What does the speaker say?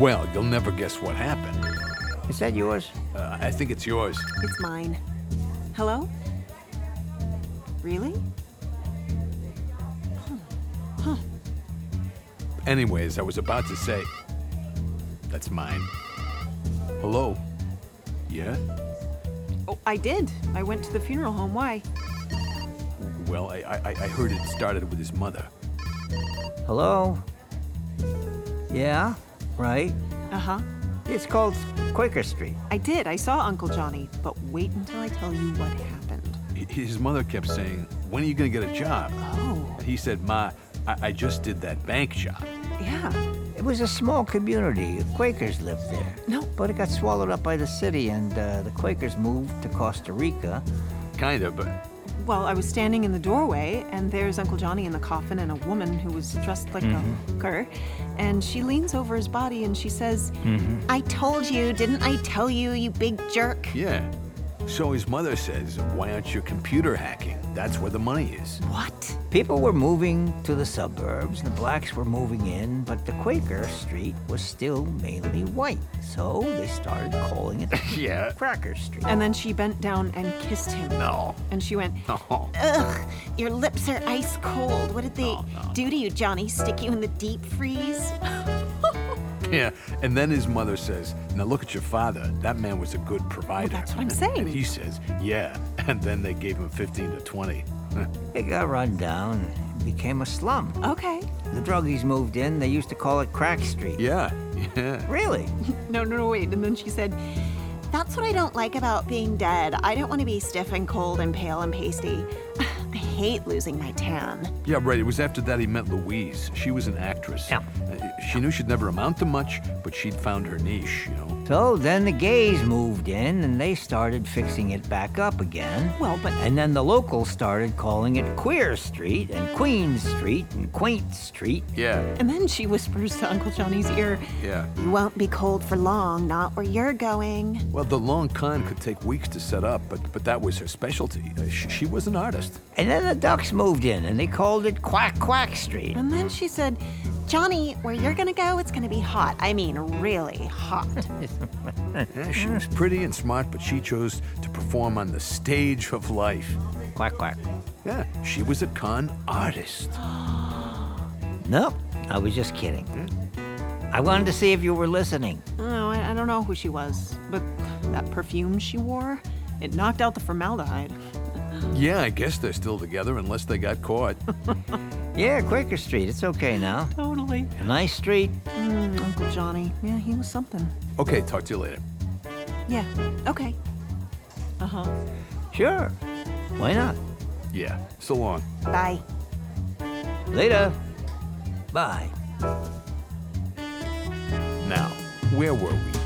Well, you'll never guess what happened. Is that yours? I think it's yours. It's mine. Hello? Really? Anyways, I was about to say... That's mine. Hello? Yeah? Oh, I did. I went to the funeral home. Why? Well, I heard it started with his mother. Hello? Yeah, right. Uh-huh. It's called Quaker Street. I did. I saw Uncle Johnny. But wait until I tell you what happened. His mother kept saying, when are you going to get a job? Oh. And he said, Ma, I just did that bank job. Yeah. It was a small community. Quakers lived there. No. But it got swallowed up by the city, and the Quakers moved to Costa Rica. Kind of, but... Well, I was standing in the doorway, and there's Uncle Johnny in the coffin and a woman who was dressed like a hooker. And she leans over his body and she says, I told you, didn't I tell you, you big jerk? Yeah. So his mother says, why aren't you computer hacking? That's where the money is. What? People were moving to the suburbs, the blacks were moving in, but the Quaker Street was still mainly white. So they started calling it Yeah. Cracker Street. And then she bent down and kissed him. No. And she went, Oh. ugh, your lips are ice cold. What did they No. do to you, Johnny? Stick you in the deep freeze? Yeah, and then his mother says, now look at your father. That man was a good provider. Well, that's what I'm saying. And he says, yeah. And then they gave him 15 to 20. It got run down, became a slum. Okay. The druggies moved in, they used to call it Crack Street. Yeah, yeah. Really? No, wait. And then she said, that's what I don't like about being dead. I don't want to be stiff and cold and pale and pasty. I hate losing my tan. Yeah, right. It was after that he met Louise. She was an actress. Yeah. She knew she'd never amount to much, but she'd found her niche, you know. So then the gays moved in and they started fixing it back up again. Well, but And then the locals started calling it Queer Street and Queen Street and Quaint Street. Yeah, and then she whispers to Uncle Johnny's ear, yeah. you won't be cold for long, not where you're going. Well, the long con could take weeks to set up, but that was her specialty. She was an artist. And then the ducks moved in and they called it Quack Quack Street. And then she said, Johnny, where you're gonna go, it's gonna be hot. I mean, really hot. Yeah, she was pretty and smart, but she chose to perform on the stage of life. Quack Quack. Yeah, she was a con artist. Nope, I was just kidding. I wanted to see if you were listening. Oh, I don't know who she was, but that perfume she wore, it knocked out the formaldehyde. Yeah, I guess they're still together unless they got caught. Yeah, Quaker Street, it's okay now. Totally. A nice street. Uncle Johnny. Yeah, he was something. Okay, talk to you later. Yeah, okay. Uh-huh. Sure. Why not? Yeah, so long. Bye. Later. Bye. Now, where were we?